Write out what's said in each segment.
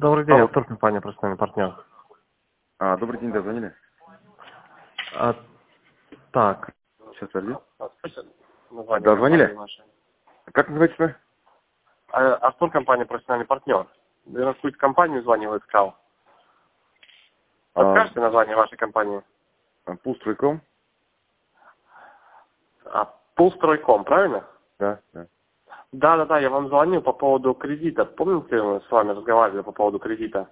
Добрый день, это компания «Профессиональный партнер». Добрый день, дозвонили? Так. Сейчас, подожди. Название Дозвонили? ваше. Как называется? Артур, компания «Профессиональный партнер». Я на какую-то компанию звонил, искал. Подскажете название вашей компании? Пулстройком? Пулстройком, правильно? Да, да. Да, я вам звонил по поводу кредита. Помните, мы с вами разговаривали по поводу кредита?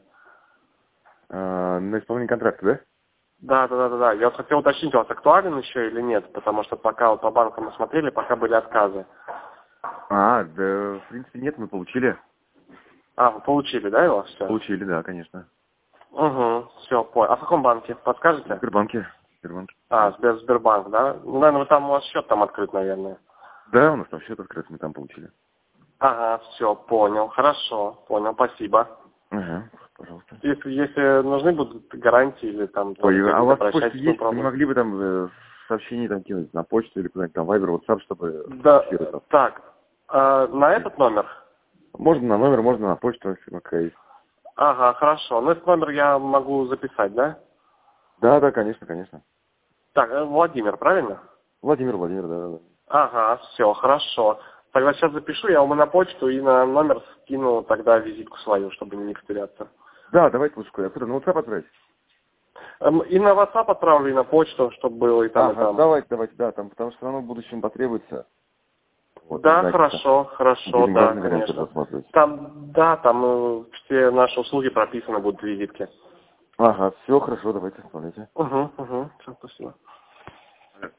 На исполнение контракта, да? Да. Я вот хотел уточнить, у вас актуален еще или нет, потому что пока вот по банкам мы смотрели, пока были отказы. Да, в принципе, нет, мы получили. Вы получили, да, его все? Получили, да, конечно. Угу, все, понял. А в каком банке? Подскажете? В Сбербанке. Сбербанк, да? Ну, наверное, там у вас счет там открыт, наверное. Да, у нас там счет открыт, мы там получили. Все, понял. Хорошо, понял, спасибо. Ага, пожалуйста. Если нужны будут гарантии или там тоже У вас почта обращайтесь, есть? Вы не могли бы там сообщение там кинуть на почту или куда-нибудь там, Viber, WhatsApp, чтобы... Да, так, на этот номер? Можно на номер, можно на почту, если какая есть. Хорошо. Ну, этот номер я могу записать, да? Да, конечно. Так, Владимир, правильно? Владимир, да. Все, хорошо. Тогда сейчас запишу, я вам на почту и на номер скину тогда визитку свою, чтобы не потеряться. Да, давайте лучше куда-то. На WhatsApp отправить? И на WhatsApp отправлю, и на почту, чтобы было и там, и там. Давайте, да, там, потому что оно в будущем потребуется. Вот, Да, значит, хорошо, будем да, разные варианты конечно. рассматривать. Там все наши услуги прописаны будут в визитке. Все хорошо, давайте, оставляйте. Все, спасибо.